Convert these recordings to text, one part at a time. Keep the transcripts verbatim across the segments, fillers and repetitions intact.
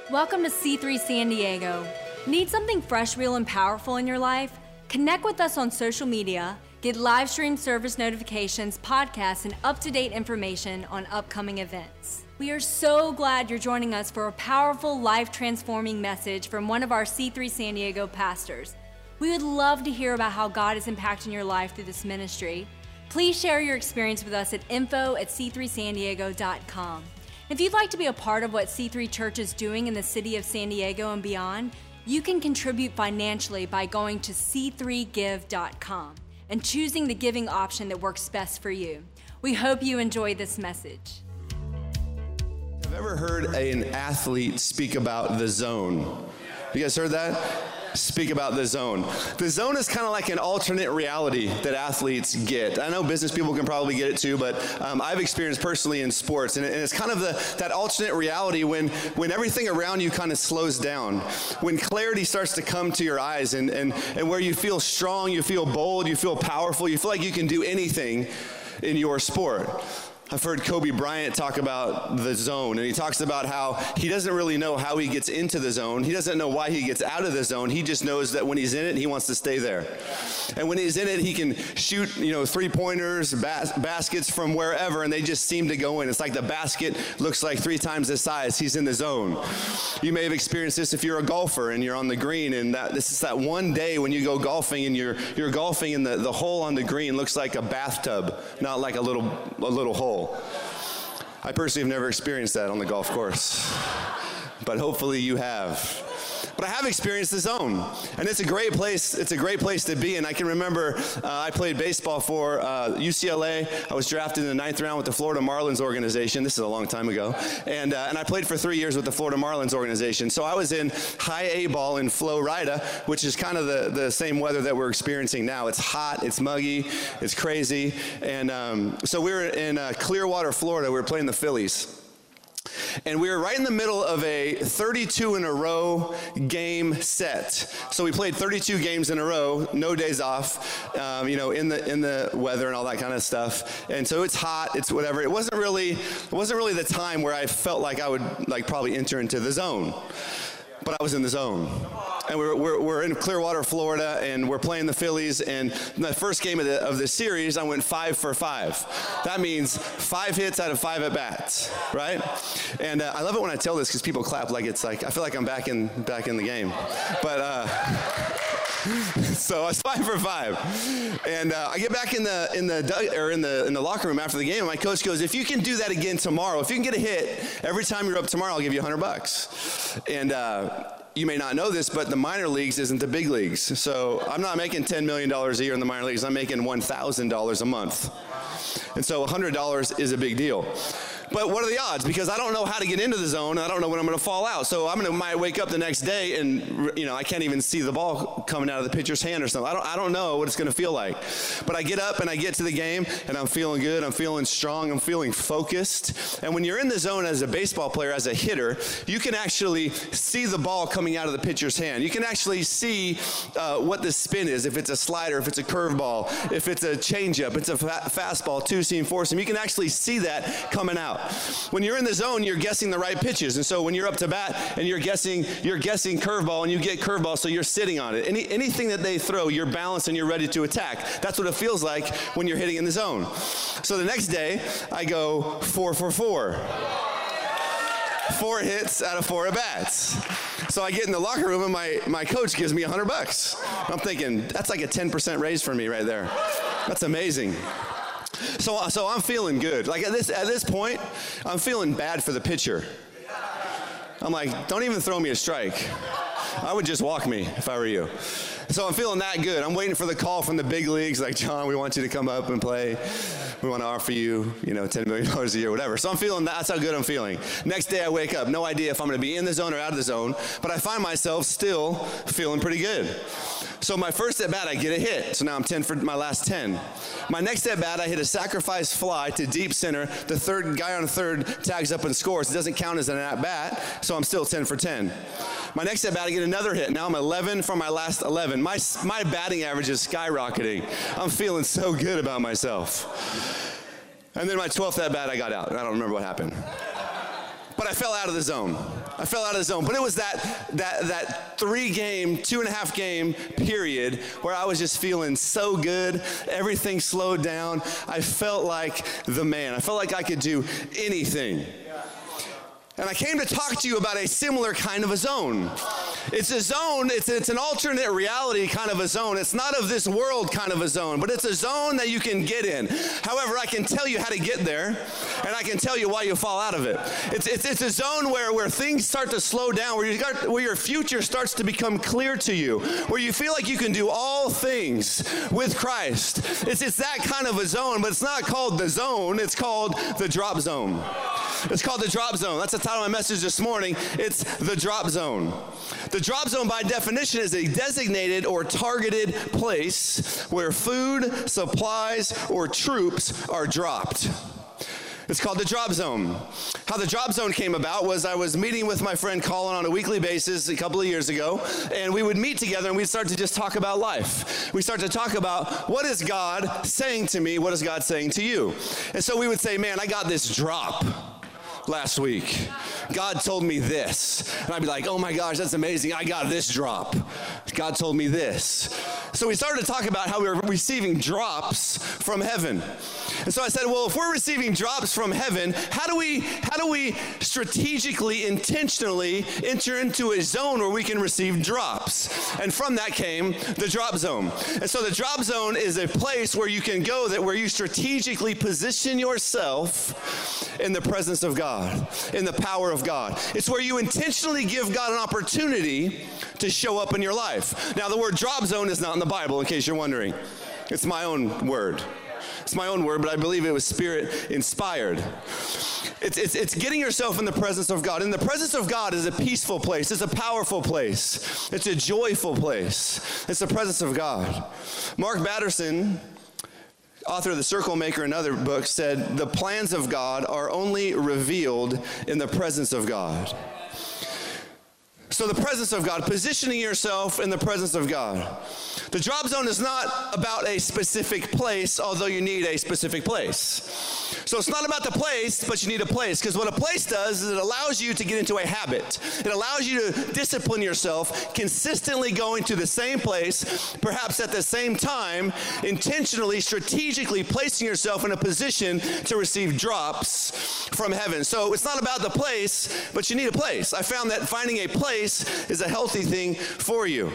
Welcome to C three San Diego. Need something fresh, real, and powerful in your life? Connect with us on social media, get live stream service notifications, podcasts, and up-to-date information on upcoming events. We are so glad you're joining us for a powerful, life-transforming message from one of our C three San Diego pastors. We would love to hear about how God is impacting your life through this ministry. Please share your experience with us at info at c three san diego dot com. If you'd like to be a part of what C three Church is doing in the city of San Diego and beyond, you can contribute financially by going to c three give dot com and choosing the giving option that works best for you. We hope you enjoy this message. I've ever heard an athlete speak about the zone. You guys heard that? Speak about the zone. The zone is kind of like an alternate reality that athletes get. I know business people can probably get it too, but um, I've experienced personally in sports, and, it, and it's kind of the, that alternate reality when, when everything around you kind of slows down, when clarity starts to come to your eyes, and, and, and where you feel strong, you feel bold, you feel powerful, you feel like you can do anything in your sport. I've heard Kobe Bryant talk about the zone, and he talks about how he doesn't really know how he gets into the zone. He doesn't know why he gets out of the zone. He just knows that when he's in it, he wants to stay there. And when he's in it, he can shoot, you know, three-pointers, bas- baskets from wherever, and they just seem to go in. It's like the basket looks like three times the size. He's in the zone. You may have experienced this if you're a golfer and you're on the green, and that, this is that one day when you go golfing and you're you're golfing, and the, the hole on the green looks like a bathtub, not like a little a little hole. I personally have never experienced that on the golf course, but hopefully you have. But I have experienced the zone, and it's a great place. It's a great place to be. And I can remember uh, I played baseball for uh, U C L A. I was drafted in the ninth round with the Florida Marlins organization. This is a long time ago, and uh, and I played for three years with the Florida Marlins organization. So I was in high A ball in Florida, which is kind of the the same weather that we're experiencing now. It's hot, it's muggy, it's crazy, and um, so we were in uh, Clearwater, Florida. We were playing the Phillies. And we were right in the middle of a thirty-two in a row game set. So we played thirty-two games in a row, no days off, um, you know, in the in the weather and all that kind of stuff. And so it's hot, it's whatever. It wasn't really it wasn't really the time where I felt like I would like probably enter into the zone. But I was in the zone. And we're, we're, we're in Clearwater, Florida, and we're playing the Phillies. And in the first game of the, of the series, I went five for five. That means five hits out of five at-bats, right? And uh, I love it when I tell this because people clap like it's like, I feel like I'm back in back in the game. But, uh, so I was five for five. And uh, I get back in the in the or in the in the locker room after the game, and my coach goes, if you can do that again tomorrow, if you can get a hit every time you're up tomorrow, I'll give you a hundred bucks. And uh, you may not know this, but the minor leagues isn't the big leagues. So I'm not making ten million dollars a year in the minor leagues. I'm making one thousand dollars a month. And so one hundred dollars is a big deal. But what are the odds? Because I don't know how to get into the zone. I don't know when I'm going to fall out. So I'm going to might wake up the next day and, you know, I can't even see the ball coming out of the pitcher's hand or something. I don't, I don't know what it's going to feel like. But I get up and I get to the game and I'm feeling good. I'm feeling strong. I'm feeling focused. And when you're in the zone as a baseball player, as a hitter, you can actually see the ball coming out of the pitcher's hand. You can actually see uh, what the spin is. If it's a slider, if it's a curveball, if it's a changeup, it's a fa- fastball, two-seam, four-seam. You can actually see that coming out. When you're in the zone, you're guessing the right pitches. And so when you're up to bat and you're guessing you're guessing curveball and you get curveball, so you're sitting on it. Any, anything that they throw, you're balanced and you're ready to attack. That's what it feels like when you're hitting in the zone. So the next day, I go four for four. Four hits out of four at-bats. So I get in the locker room and my, my coach gives me a hundred bucks. I'm thinking, that's like a ten percent raise for me right there. That's amazing. So, so I'm feeling good. Like at this at this point, I'm feeling bad for the pitcher. I'm like, don't even throw me a strike. I would just walk me if I were you. So I'm feeling that good. I'm waiting for the call from the big leagues, like, John, we want you to come up and play. We want to offer you, you know, ten million dollars a year, whatever. So I'm feeling, that's how good I'm feeling. Next day I wake up, no idea if I'm going to be in the zone or out of the zone, but I find myself still feeling pretty good. So my first at bat, I get a hit. So now I'm ten for my last ten. My next at bat, I hit a sacrifice fly to deep center. The third guy on the third tags up and scores. It doesn't count as an at bat, so I'm still ten for ten. My next at bat, I get another hit. Now I'm eleven from my last eleven. My my batting average is skyrocketing. I'm feeling so good about myself. And then my twelfth at bat, I got out. I don't remember what happened. But I fell out of the zone. I fell out of the zone. But it was that that that three game, two and a half game period where I was just feeling so good. Everything slowed down. I felt like the man. I felt like I could do anything. And I came to talk to you about a similar kind of a zone. It's a zone, it's, it's an alternate reality kind of a zone. It's not of this world kind of a zone, but it's a zone that you can get in. However, I can tell you how to get there, and I can tell you why you fall out of it. It's, it's, it's a zone where, where things start to slow down, where, you got, where your future starts to become clear to you, where you feel like you can do all things with Christ. It's, it's that kind of a zone, but it's not called the zone, it's called the drop zone. It's called the drop zone. That's the title of my message this morning. It's the drop zone. The drop zone, by definition, is a designated or targeted place where food, supplies, or troops are dropped. It's called the drop zone. How the drop zone came about was I was meeting with my friend Colin on a weekly basis a couple of years ago, and we would meet together and we'd start to just talk about life. We start to talk about, what is God saying to me? What is God saying to you? And so we would say, man, I got this drop last week. God told me this. And I'd be like, oh my gosh, that's amazing. I got this drop. God told me this. So we started to talk about how we were receiving drops from heaven. And so I said, well, if we're receiving drops from heaven, how do we how do we strategically, intentionally enter into a zone where we can receive drops? And from that came the drop zone. And so the drop zone is a place where you can go that where you strategically position yourself in the presence of God, in the power of God. It's where you intentionally give God an opportunity to show up in your life. Now, the word drop zone is not in the Bible, in case you're wondering. It's my own word. It's my own word, but I believe it was Spirit inspired. It's, it's, it's getting yourself in the presence of God. And the presence of God is a peaceful place. It's a powerful place. It's a joyful place. It's the presence of God. Mark Batterson, author of The Circle Maker and other books, said, the plans of God are only revealed in the presence of God. So the presence of God, positioning yourself in the presence of God. The drop zone is not about a specific place, although you need a specific place. So it's not about the place, but you need a place. Because what a place does is it allows you to get into a habit. It allows you to discipline yourself, consistently going to the same place, perhaps at the same time, intentionally, strategically placing yourself in a position to receive drops from heaven. So it's not about the place, but you need a place. I found that finding a place is a healthy thing for you.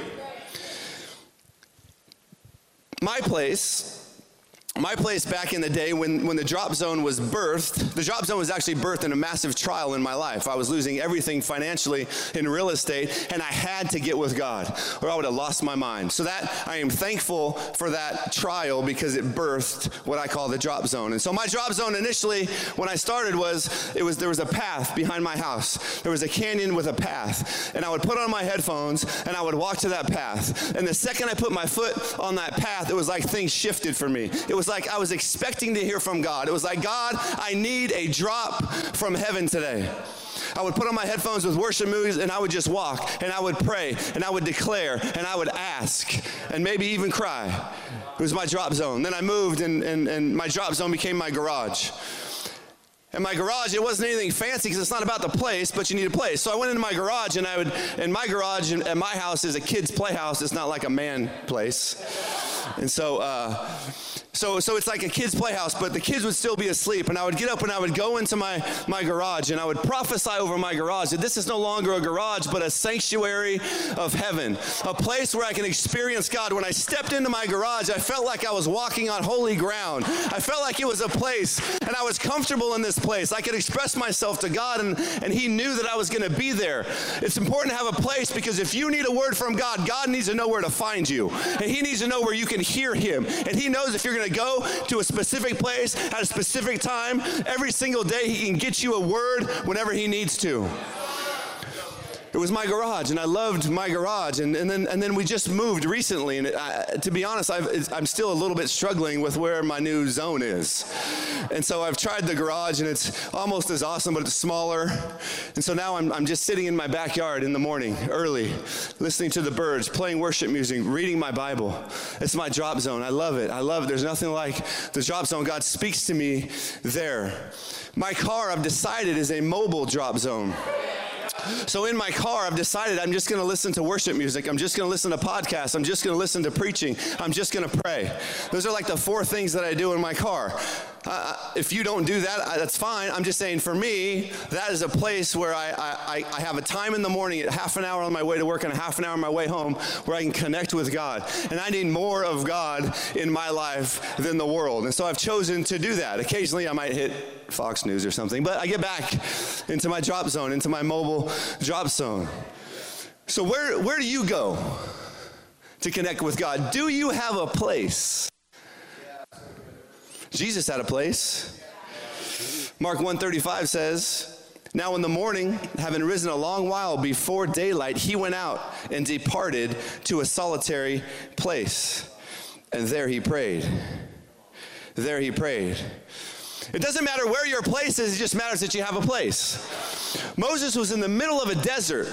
My place, my place back in the day when, when the drop zone was birthed, the drop zone was actually birthed in a massive trial in my life. I was losing everything financially in real estate, and I had to get with God, or I would have lost my mind. So that, I am thankful for that trial because it birthed what I call the drop zone. And so my drop zone initially, when I started, was, it was there was a path behind my house. There was a canyon with a path, and I would put on my headphones, and I would walk to that path. And the second I put my foot on that path, it was like things shifted for me. It was like I was expecting to hear from God. It was like, God, I need a drop from heaven today. I would put on my headphones with worship music, and I would just walk, and I would pray, and I would declare, and I would ask, and maybe even cry. It was my drop zone. Then I moved, and, and, and my drop zone became my garage. And my garage, it wasn't anything fancy because it's not about the place, but you need a place. So I went into my garage, and I would, and my garage at my house is a kid's playhouse. It's not like a man place. And so, uh, so, so it's like a kid's playhouse, but the kids would still be asleep. And I would get up and I would go into my, my garage, and I would prophesy over my garage that this is no longer a garage, but a sanctuary of heaven, a place where I can experience God. When I stepped into my garage, I felt like I was walking on holy ground. I felt like it was a place, and I was comfortable in this place. I could express myself to God, and, and he knew that I was going to be there. It's important to have a place, because if you need a word from God, God needs to know where to find you. And he needs to know where you can hear him. And he knows if you're going to go to a specific place at a specific time, every single day he can get you a word whenever he needs to. It was my garage, and I loved my garage, and, and then and then we just moved recently, and it, I, to be honest, I've, I'm still a little bit struggling with where my new zone is. And so I've tried the garage, and it's almost as awesome, but it's smaller. And so now I'm, I'm just sitting in my backyard in the morning, early, listening to the birds, playing worship music, reading my Bible. It's my drop zone. I love it. I love it. There's nothing like the drop zone. God speaks to me there. My car, I've decided, is a mobile drop zone. So in my car, I've decided I'm just going to listen to worship music. I'm just going to listen to podcasts. I'm just going to listen to preaching. I'm just going to pray. Those are like the four things that I do in my car. Uh, if you don't do that, I, that's fine. I'm just saying for me, that is a place where I, I, I have a time in the morning, at half an hour on my way to work and a half an hour on my way home, where I can connect with God. And I need more of God in my life than the world. And so I've chosen to do that. Occasionally I might hit Fox News or something, but I get back into my drop zone, into my mobile drop zone. So where, where do you go to connect with God? Do you have a place? Jesus had a place. Mark one thirty-five says, now in the morning, having risen a long while before daylight, he went out and departed to a solitary place. And there he prayed. There he prayed. It doesn't matter where your place is, it just matters that you have a place. Moses was in the middle of a desert,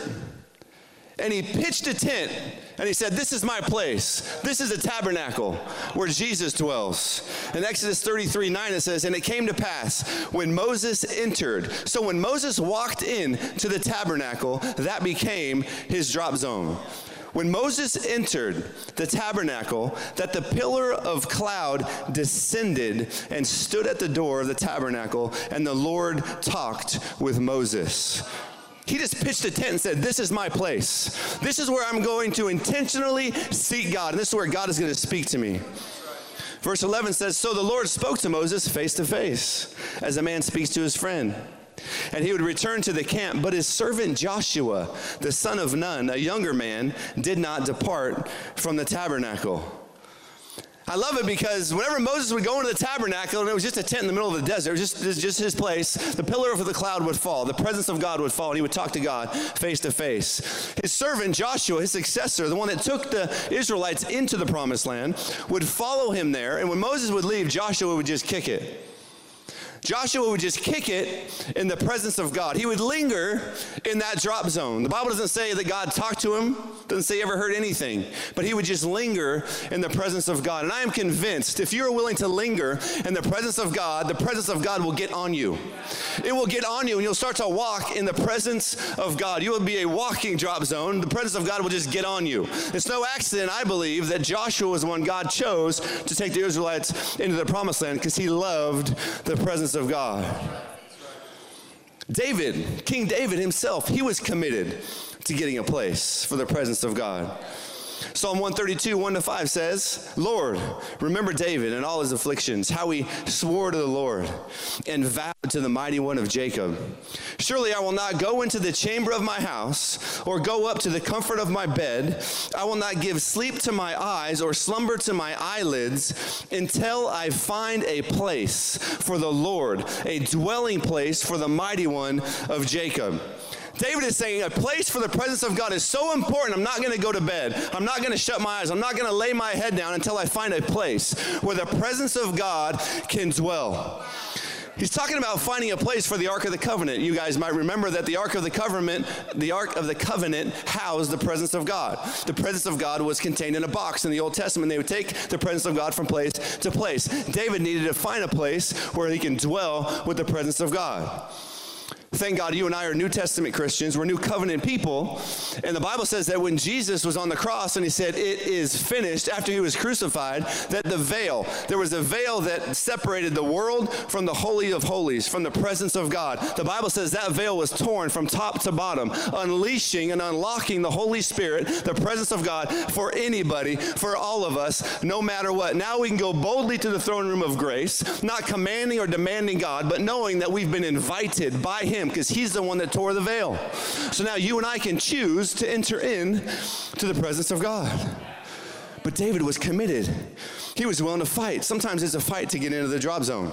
and he pitched a tent, and he said, this is my place. This is a tabernacle where Jesus dwells. In Exodus thirty-three nine, it says, and it came to pass when Moses entered. So when Moses walked in to the tabernacle, that became his drop zone. When Moses entered the tabernacle, that the pillar of cloud descended and stood at the door of the tabernacle, and the Lord talked with Moses. He just pitched a tent and said, this is my place. This is where I'm going to intentionally seek God. And this is where God is going to speak to me. Verse eleven says, so the Lord spoke to Moses face to face, as a man speaks to his friend. And he would return to the camp, but his servant Joshua, the son of Nun, a younger man, did not depart from the tabernacle. I love it because whenever Moses would go into the tabernacle, and it was just a tent in the middle of the desert, it was just, it was just his place, the pillar of the cloud would fall, the presence of God would fall, and he would talk to God face to face. His servant Joshua, his successor, the one that took the Israelites into the promised land, would follow him there, and when Moses would leave, Joshua would just kick it. Joshua would just kick it in the presence of God. He would linger in that drop zone. The Bible doesn't say that God talked to him, doesn't say he ever heard anything, but he would just linger in the presence of God. And I am convinced if you're willing to linger in the presence of God, the presence of God will get on you. It will get on you, and you'll start to walk in the presence of God. You will be a walking drop zone. The presence of God will just get on you. It's no accident, I believe, that Joshua was the one God chose to take the Israelites into the promised land, because he loved the presence of God. David, King David himself, he was committed to getting a place for the presence of God. Psalm one thirty-two, one to five says, Lord, remember David and all his afflictions, how he swore to the Lord and vowed to the mighty one of Jacob. Surely I will not go into the chamber of my house or go up to the comfort of my bed. I will not give sleep to my eyes or slumber to my eyelids until I find a place for the Lord, a dwelling place for the mighty one of Jacob. David is saying a place for the presence of God is so important, I'm not going to go to bed. I'm not going to shut my eyes. I'm not going to lay my head down until I find a place where the presence of God can dwell. He's talking about finding a place for the Ark of the Covenant. You guys might remember that the Ark of the Covenant, the Ark of the Covenant housed the presence of God. The presence of God was contained in a box in the Old Testament. They would take the presence of God from place to place. David needed to find a place where he can dwell with the presence of God. Thank God you and I are New Testament Christians. We're New Covenant people. And the Bible says that when Jesus was on the cross and he said, it is finished, after he was crucified, that the veil, there was a veil that separated the world from the Holy of Holies, from the presence of God. The Bible says that veil was torn from top to bottom, unleashing and unlocking the Holy Spirit, the presence of God, for anybody, for all of us, no matter what. Now we can go boldly to the throne room of grace, not commanding or demanding God, but knowing that we've been invited by him, because he's the one that tore the veil. So now you and I can choose to enter in to the presence of God. But David was committed. He was willing to fight. Sometimes it's a fight to get into the drop zone.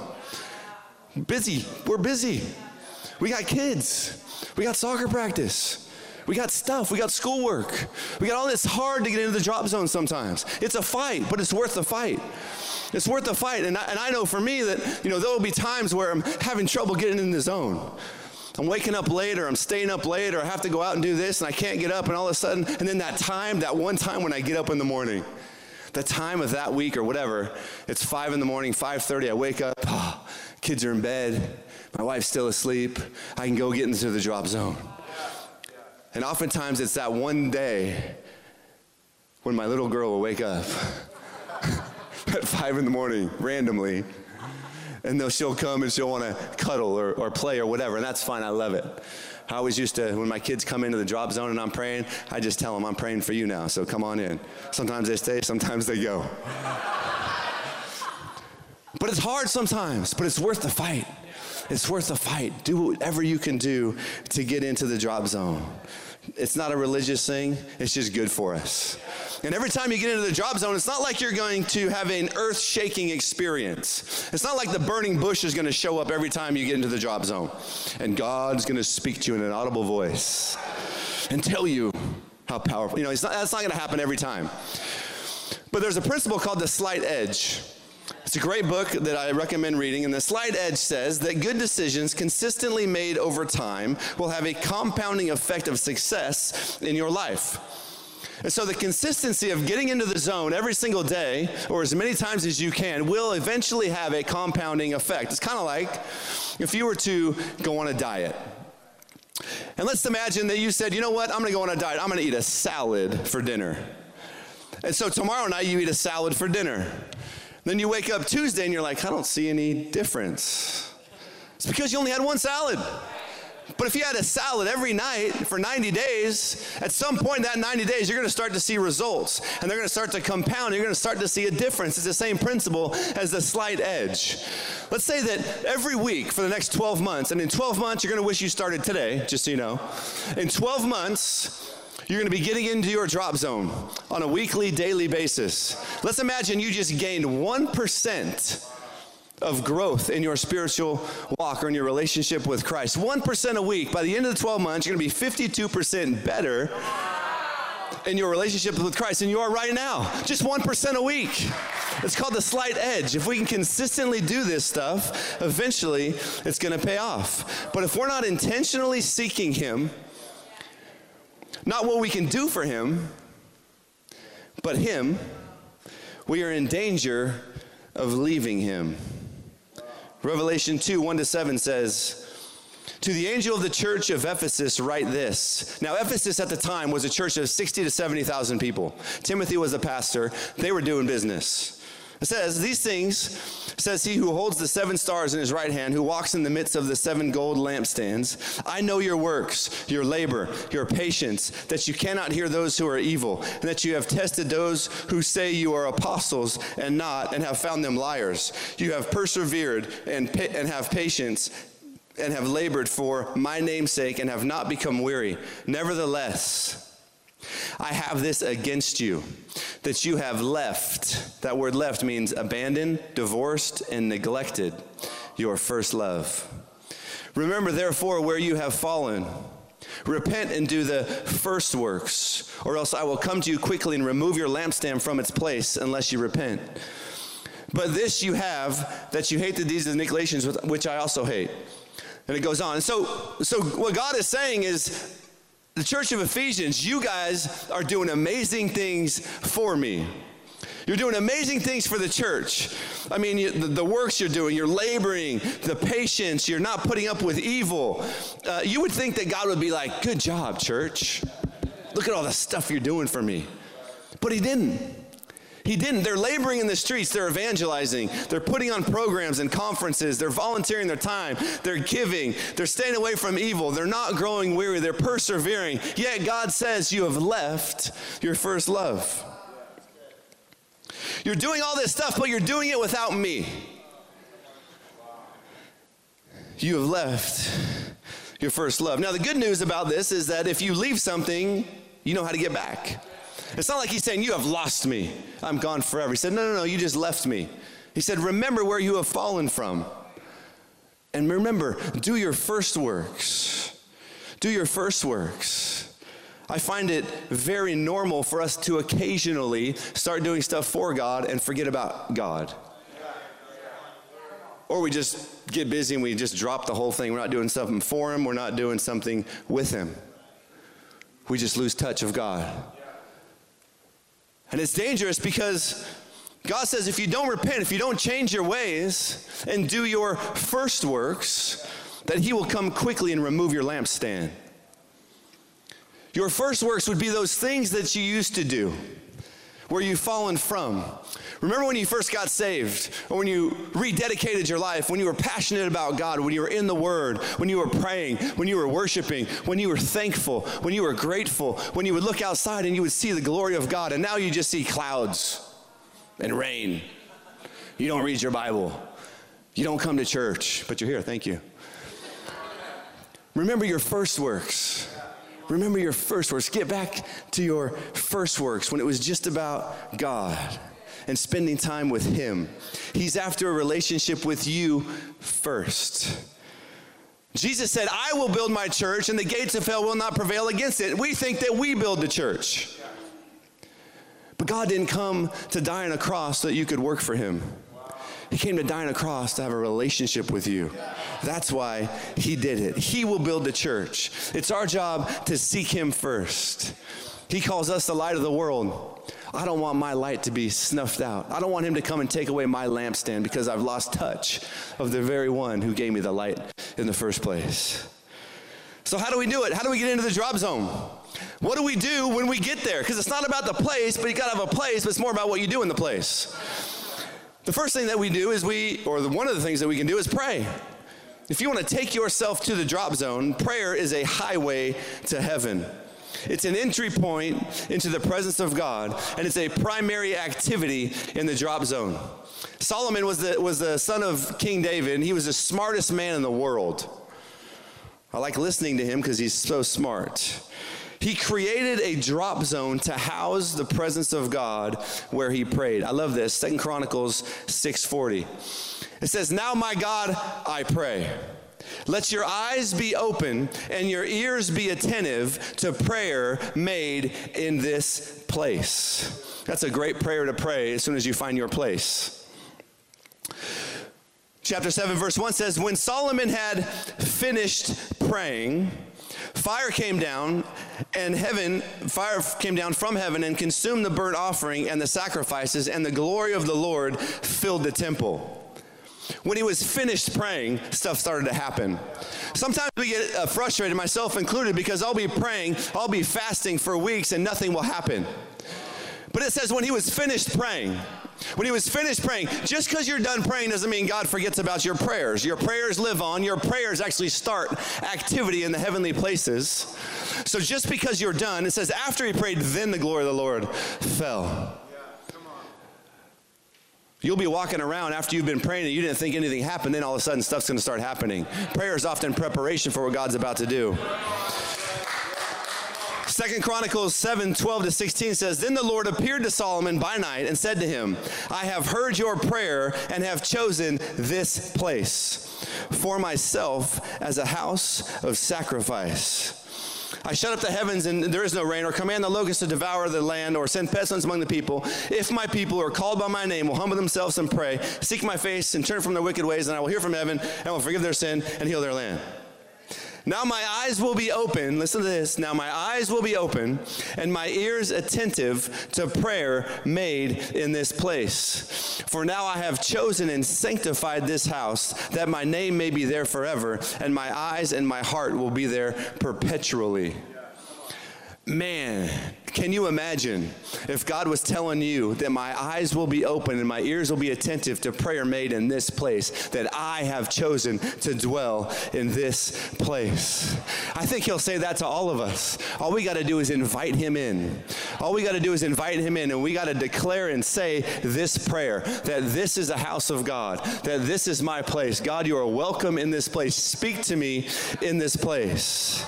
Busy. We're busy. We got kids. We got soccer practice. We got stuff. We got schoolwork. We got all this hard to get into the drop zone sometimes. It's a fight, but it's worth the fight. It's worth the fight. And I, and I know for me that, you know, there will be times where I'm having trouble getting in the zone. I'm waking up late, or I'm staying up late, or I have to go out and do this, and I can't get up, and all of a sudden, and then that time, that one time when I get up in the morning, the time of that week or whatever, it's five in the morning, five thirty, I wake up, oh, kids are in bed, my wife's still asleep, I can go get into the drop zone. And oftentimes it's that one day when my little girl will wake up at five in the morning, randomly, and then she'll come and she'll want to cuddle or, or play or whatever, and that's fine. I love it. I always used to, when my kids come into the drop zone and I'm praying, I just tell them, I'm praying for you now, so come on in. Sometimes they stay, sometimes they go. But it's hard sometimes, but it's worth the fight. It's worth the fight. Do whatever you can do to get into the drop zone. It's not a religious thing. It's just good for us. And every time you get into the drop zone, it's not like you're going to have an earth-shaking experience. It's not like the burning bush is going to show up every time you get into the drop zone. And God's going to speak to you in an audible voice and tell you how powerful. You know, it's not, that's not going to happen every time. But there's a principle called the slight edge. It's a great book that I recommend reading, and the slight edge says that good decisions consistently made over time will have a compounding effect of success in your life. And so the consistency of getting into the zone every single day, or as many times as you can, will eventually have a compounding effect. It's kind of like if you were to go on a diet. And let's imagine that you said, you know what, I'm going to go on a diet. I'm going to eat a salad for dinner. And so tomorrow night you eat a salad for dinner. Then you wake up Tuesday and you're like, I don't see any difference. It's because you only had one salad. But if you had a salad every night for ninety days, at some point in that ninety days, you're going to start to see results. And they're going to start to compound. You're going to start to see a difference. It's the same principle as the slight edge. Let's say that every week for the next twelve months, and in twelve months, you're going to wish you started today, just so you know. In twelve months, you're going to be getting into your drop zone on a weekly, daily basis. Let's imagine you just gained one percent of growth in your spiritual walk or in your relationship with Christ. one percent a week. By the end of the twelve months, you're going to be fifty-two percent better in your relationship with Christ than you are right now. Just one percent a week. It's called the slight edge. If we can consistently do this stuff, eventually it's going to pay off. But if we're not intentionally seeking Him, not what we can do for Him, but Him, we are in danger of leaving Him. Revelation two, one to seven says, to the angel of the church of Ephesus write this. Now, Ephesus at the time was a church of sixty to seventy thousand people. Timothy was a pastor. They were doing business. It says, these things, says he who holds the seven stars in his right hand, who walks in the midst of the seven gold lampstands. I know your works, your labor, your patience, that you cannot hear those who are evil, and that you have tested those who say you are apostles and not, and have found them liars. You have persevered and, pa- and have patience and have labored for my name's sake and have not become weary. Nevertheless, I have this against you, that you have left, that word left means abandoned, divorced, and neglected your first love. Remember, therefore, where you have fallen. Repent and do the first works, or else I will come to you quickly and remove your lampstand from its place unless you repent. But this you have, that you hate the deeds of the Nicolaitans, which I also hate. And it goes on. And so, so what God is saying is, the church of Ephesians, you guys are doing amazing things for me. You're doing amazing things for the church. I mean, you, the, the works you're doing, you're laboring, the patience, you're not putting up with evil. Uh, you would think that God would be like, good job, church. Look at all the stuff you're doing for me. But He didn't. He didn't. They're laboring in the streets. They're evangelizing. They're putting on programs and conferences. They're volunteering their time. They're giving. They're staying away from evil. They're not growing weary. They're persevering. Yet God says you have left your first love. You're doing all this stuff, but you're doing it without me. You have left your first love. Now, the good news about this is that if you leave something, you know how to get back. It's not like He's saying, you have lost me. I'm gone forever. He said, no, no, no, you just left me. He said, remember where you have fallen from. And remember, do your first works. Do your first works. I find it very normal for us to occasionally start doing stuff for God and forget about God. Or we just get busy and we just drop the whole thing. We're not doing something for Him. We're not doing something with Him. We just lose touch of God. And it's dangerous because God says if you don't repent, if you don't change your ways and do your first works, that He will come quickly and remove your lampstand. Your first works would be those things that you used to do, where you've fallen from. Remember when you first got saved, or when you rededicated your life, when you were passionate about God, when you were in the Word, when you were praying, when you were worshiping, when you were thankful, when you were grateful, when you would look outside and you would see the glory of God, and now you just see clouds and rain. You don't read your Bible. You don't come to church, but you're here. Thank you. Remember your first works. Remember your first works. Get back to your first works when it was just about God and spending time with Him. He's after a relationship with you first. Jesus said, I will build my church and the gates of hell will not prevail against it. We think that we build the church. But God didn't come to die on a cross so that you could work for Him. He came to die on a cross to have a relationship with you. That's why He did it. He will build the church. It's our job to seek Him first. He calls us the light of the world. I don't want my light to be snuffed out. I don't want Him to come and take away my lampstand because I've lost touch of the very one who gave me the light in the first place. So how do we do it? How do we get into the drop zone? What do we do when we get there? Because it's not about the place, but you got to have a place, but it's more about what you do in the place. The first thing that we do is we, or the, one of the things that we can do is pray. If you want to take yourself to the drop zone, prayer is a highway to heaven. It's an entry point into the presence of God, and it's a primary activity in the drop zone. Solomon was the, was the son of King David, and he was the smartest man in the world. I like listening to him because he's so smart. He created a drop zone to house the presence of God where he prayed. I love this. Second Chronicles six forty. It says, now my God, I pray. Let your eyes be open and your ears be attentive to prayer made in this place. That's a great prayer to pray as soon as you find your place. Chapter seven, verse one says, when Solomon had finished praying, fire came down and heaven, fire came down from heaven and consumed the burnt offering and the sacrifices, and the glory of the Lord filled the temple. When he was finished praying, stuff started to happen. Sometimes we get uh, frustrated, myself included, because I'll be praying, I'll be fasting for weeks and nothing will happen. But it says when he was finished praying, when he was finished praying, just because you're done praying doesn't mean God forgets about your prayers. Your prayers live on. Your prayers actually start activity in the heavenly places. So just because you're done, it says after he prayed, then the glory of the Lord fell. You'll be walking around after you've been praying and you didn't think anything happened, then all of a sudden stuff's going to start happening. Prayer is often preparation for what God's about to do. Second Chronicles seven, twelve to sixteen says, then the Lord appeared to Solomon by night and said to him, I have heard your prayer and have chosen this place for myself as a house of sacrifice. I shut up the heavens and there is no rain, or command the locusts to devour the land, or send pestilence among the people. If my people who are called by my name will humble themselves and pray, seek my face and turn from their wicked ways, then I will hear from heaven and will forgive their sin and heal their land. Now my eyes will be open, listen to this, now my eyes will be open and my ears attentive to prayer made in this place. For now I have chosen and sanctified this house, that my name may be there forever, and my eyes and my heart will be there perpetually. Man, can you imagine if God was telling you that my eyes will be open and my ears will be attentive to prayer made in this place, that I have chosen to dwell in this place? I think he'll say that to all of us. All we got to do is invite him in. All we got to do is invite him in, and we got to declare and say this prayer, that this is a house of God, that this is my place. God, you are welcome in this place. Speak to me in this place.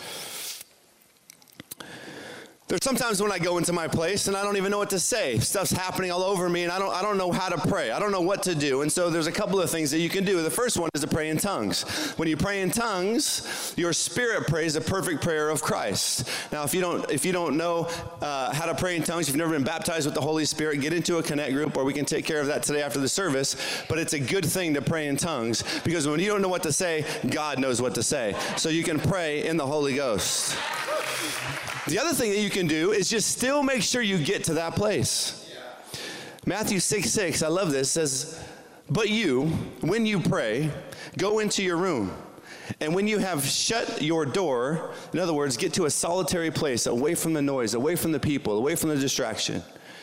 There's sometimes when I go into my place and I don't even know what to say. Stuff's happening all over me and I don't I don't know how to pray. I don't know what to do. And so there's a couple of things that you can do. The first one is to pray in tongues. When you pray in tongues, your spirit prays a perfect prayer of Christ. Now, if you don't if you don't know uh, how to pray in tongues, if you've never been baptized with the Holy Spirit, get into a connect group, or we can take care of that today after the service. But it's a good thing to pray in tongues, because when you don't know what to say, God knows what to say. So you can pray in the Holy Ghost. The other thing that you can do is just still make sure you get to that place. Yeah. Matthew six six, I love this, says, but you, when you pray, go into your room And when you have shut your door, in other words, get to a solitary place, away from the noise, away from the people, away from the distraction,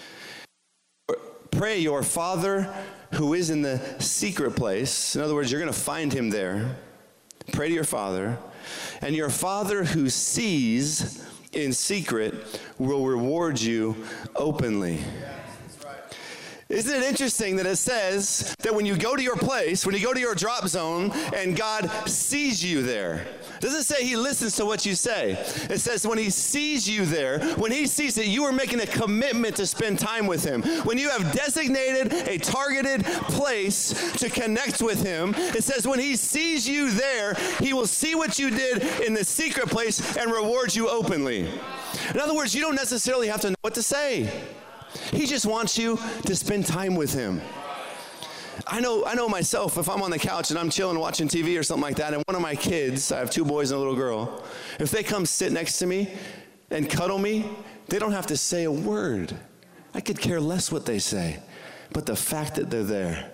pray your Father who is in the secret place. In other words, you're going to find him there. Pray to your Father, and your Father who sees in secret will reward you openly. Isn't it interesting that it says that when you go to your place, when you go to your drop zone, and God sees you there? It doesn't say he listens to what you say. It says when he sees you there, when he sees that you are making a commitment to spend time with him, when you have designated a targeted place to connect with him, it says when he sees you there, he will see what you did in the secret place and reward you openly. In other words, you don't necessarily have to know what to say. He just wants you to spend time with him. I know I know myself, if I'm on the couch and I'm chilling watching T V or something like that, and one of my kids, I have two boys and a little girl, if they come sit next to me and cuddle me, they don't have to say a word. I could care less what they say. But the fact that they're there,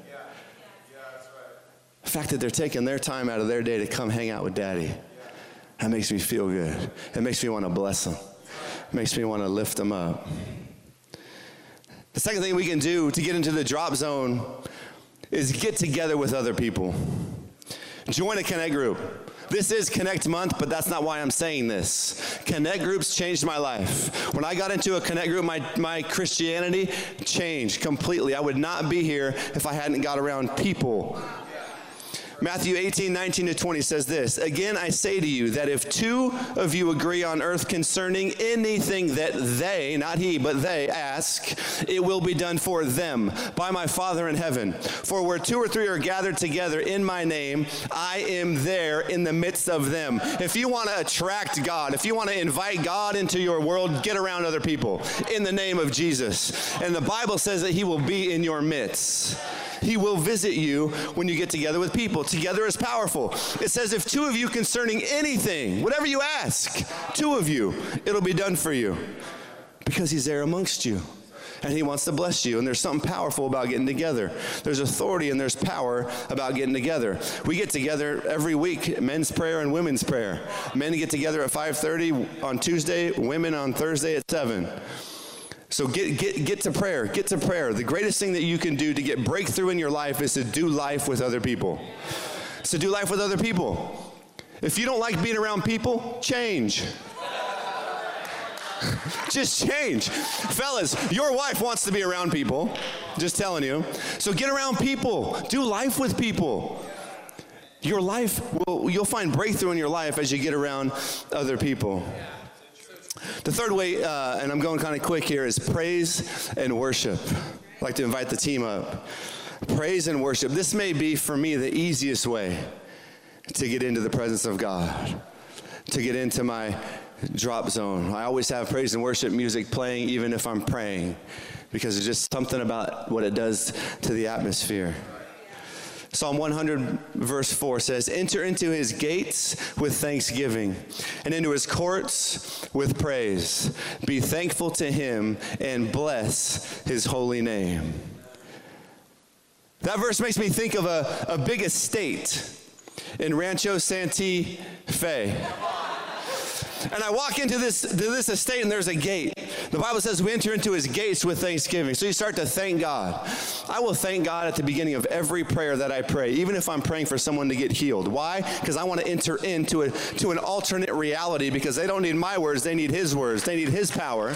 the fact that they're taking their time out of their day to come hang out with daddy, that makes me feel good. It makes me want to bless them. It makes me want to lift them up. The second thing we can do to get into the drop zone is get together with other people. Join a Connect group. This is Connect month, but that's not why I'm saying this. Connect groups changed my life. When I got into a Connect group, my, my Christianity changed completely. I would not be here if I hadn't got around people. Matthew eighteen, nineteen to twenty says this, again, I say to you that if two of you agree on earth concerning anything that they, not he, but they ask, it will be done for them by my Father in heaven. For where two or three are gathered together in my name, I am there in the midst of them. If you want to attract God, if you want to invite God into your world, get around other people in the name of Jesus. And the Bible says that he will be in your midst. He will visit you when you get together with people. Together is powerful. It says if two of you concerning anything, whatever you ask, two of you, it'll be done for you. Because he's there amongst you. And he wants to bless you. And there's something powerful about getting together. There's authority and there's power about getting together. We get together every week, men's prayer and women's prayer. Men get together at five thirty on Tuesday, women on Thursday at seven. So get, get, get to prayer, get to prayer. The greatest thing that you can do to get breakthrough in your life is to do life with other people. It's to do life with other people. If you don't like being around people, change. Just change. Fellas, your wife wants to be around people. Just telling you. So get around people. Do life with people. Your life, will, you'll find breakthrough in your life as you get around other people. The third way, uh, and I'm going kind of quick here, is praise and worship. I'd like to invite the team up. Praise and worship. This may be, for me, the easiest way to get into the presence of God, to get into my drop zone. I always have praise and worship music playing even if I'm praying, because it's just something about what it does to the atmosphere. Psalm one hundred verse four says, enter into his gates with thanksgiving and into his courts with praise. Be thankful to him and bless his holy name. That verse makes me think of a, a big estate in Rancho Santa Fe. And I walk into this, to this estate and there's a gate. The Bible says we enter into his gates with thanksgiving. So you start to thank God. I will thank God at the beginning of every prayer that I pray, even if I'm praying for someone to get healed. Why? Because I want to enter into a, to an alternate reality, because they don't need my words, they need his words. They need his power.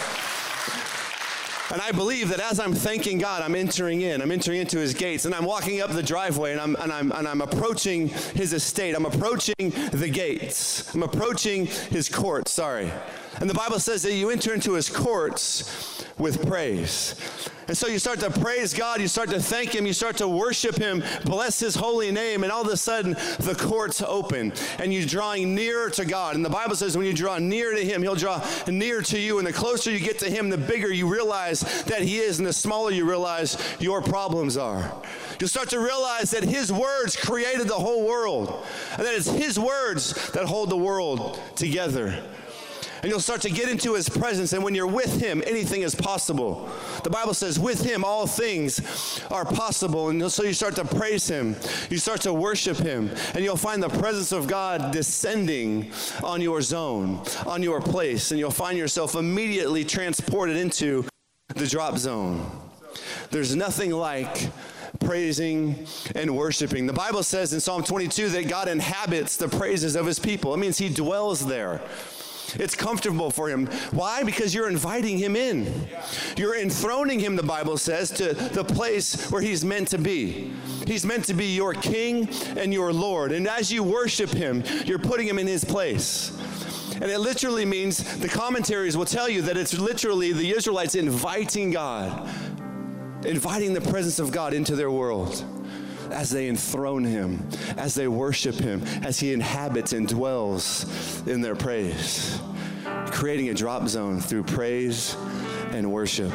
And I believe that as I'm thanking God, I'm entering in. I'm entering into his gates, and I'm walking up the driveway, and I'm and I'm and I'm approaching his estate. I'm approaching the gates. I'm approaching his courts. Sorry. And the Bible says that you enter into his courts with praise. And so you start to praise God, you start to thank him, you start to worship him, bless his holy name, and all of a sudden the courts open and you're drawing nearer to God. And the Bible says when you draw near to him, he'll draw near to you. And the closer you get to him, the bigger you realize that he is, and the smaller you realize your problems are. You'll start to realize that his words created the whole world, and that it's his words that hold the world together. And you'll start to get into his presence, and when you're with him, anything is possible. The Bible says, with him, all things are possible. And so you start to praise him. You start to worship him, and you'll find the presence of God descending on your zone, on your place, and you'll find yourself immediately transported into the drop zone. There's nothing like praising and worshiping. The Bible says in Psalm twenty-two that God inhabits the praises of his people. It means he dwells there. It's comfortable for him. Why? Because you're inviting him in. You're enthroning him, the Bible says, to the place where he's meant to be. He's meant to be your king and your Lord. And as you worship him, you're putting him in his place. And it literally means, the commentaries will tell you that it's literally the Israelites inviting God, inviting the presence of God into their world as they enthrone him, as they worship him, as he inhabits and dwells in their praise, creating a drop zone through praise and worship.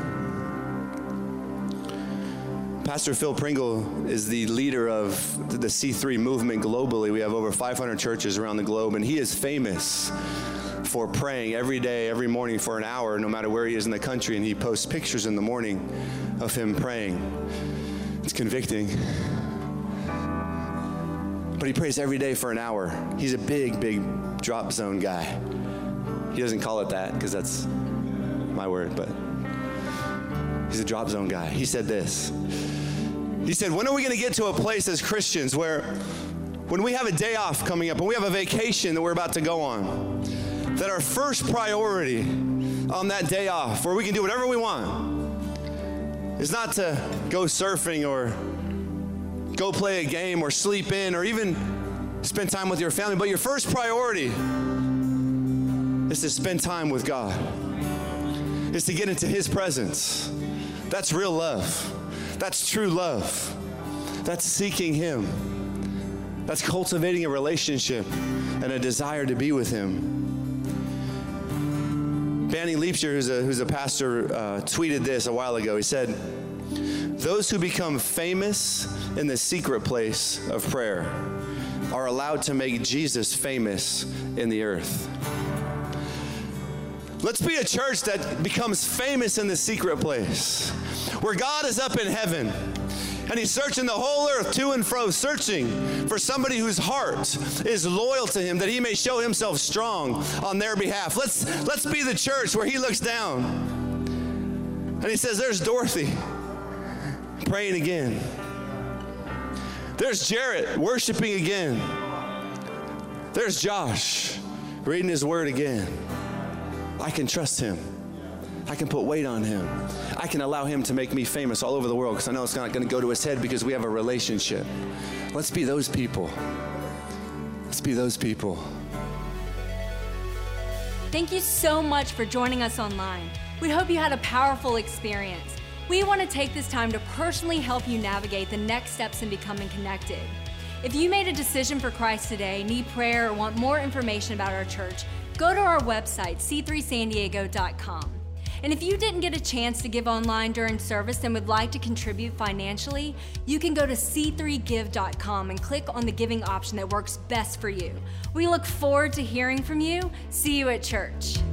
Pastor Phil Pringle is the leader of the C three movement globally. We have over five hundred churches around the globe, and he is famous for praying every day, every morning for an hour, no matter where he is in the country, and he posts pictures in the morning of him praying. It's convicting. But he prays every day for an hour. He's a big, big drop zone guy. He doesn't call it that because that's my word, but he's a drop zone guy. He said this. He said, when are we going to get to a place as Christians where when we have a day off coming up and we have a vacation that we're about to go on, that our first priority on that day off, where we can do whatever we want, is not to go surfing or go play a game or sleep in or even spend time with your family, but your first priority is to spend time with God, is to get into his presence. That's real love. That's true love. That's seeking him. That's cultivating a relationship and a desire to be with him. Banning Liebscher, who's a, who's a pastor, uh, tweeted this a while ago. He said, those who become famous in the secret place of prayer are allowed to make Jesus famous in the earth. Let's be a church that becomes famous in the secret place, where God is up in heaven, and he's searching the whole earth to and fro, searching for somebody whose heart is loyal to him, that he may show himself strong on their behalf. Let's, let's be the church where he looks down and he says, there's Dorothy praying again. There's Jarrett worshiping again. There's Josh reading his word again. I can trust him. I can put weight on him. I can allow him to make me famous all over the world because I know it's not going to go to his head because we have a relationship. Let's be those people. Let's be those people. Thank you so much for joining us online. We hope you had a powerful experience. We want to take this time to personally help you navigate the next steps in becoming connected. If you made a decision for Christ today, need prayer, or want more information about our church, go to our website, c three san diego dot com. And if you didn't get a chance to give online during service and would like to contribute financially, you can go to c three give dot com and click on the giving option that works best for you. We look forward to hearing from you. See you at church.